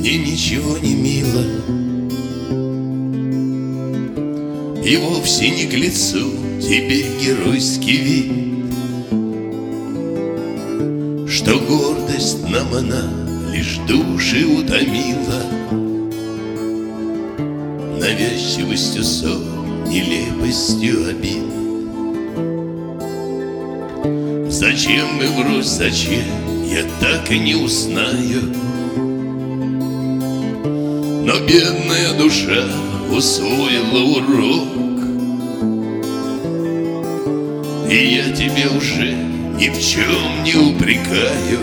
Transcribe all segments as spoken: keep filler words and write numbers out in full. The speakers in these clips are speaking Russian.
мне ничего не мило, и вовсе не к лицу тебе геройский вид, что гордость нам она лишь души утомила, навязчивостью ссор, нелепостью обид. Зачем мы врозь, зачем, я так и не узнаю, но бедная душа усвоила урок, и я тебя уже ни в чем не упрекаю.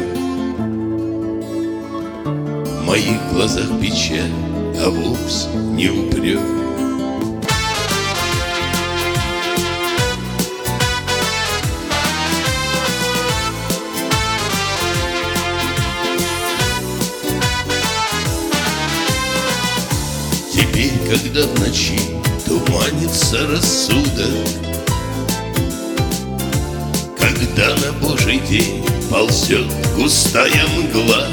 В моих глазах печаль, а вовсе не упрек. Теперь, когда в ночи туманится рассудок, когда на Божий день ползет густая мгла,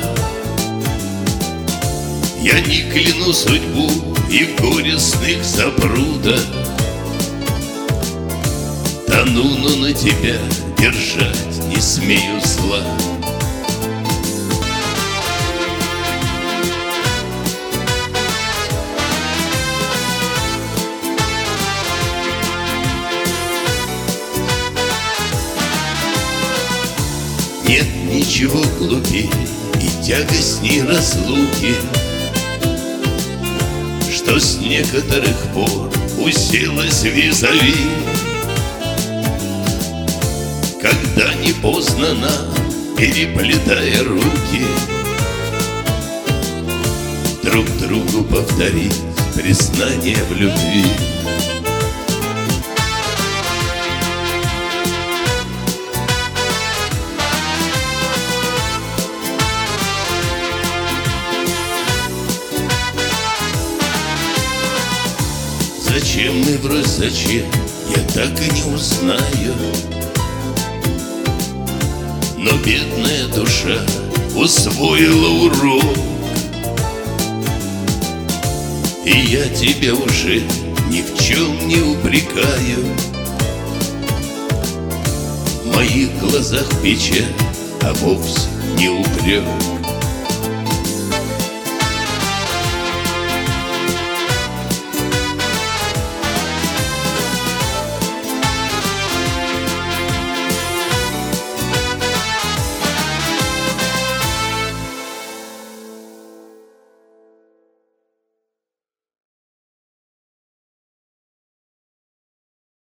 я не кляну судьбу и в горестных запрудах, тону, но на тебя держать не смею зла. Нет ничего глупее и тягостней разлуки, что с некоторых пор уселась визави, когда не поздно нам, переплетая руки, друг другу повторить признание в любви. Зачем мы врозь, зачем, я так и не узнаю, но бедная душа усвоила урок, и я тебя уже ни в чем не упрекаю. В моих глазах печаль, а вовсе не упрек.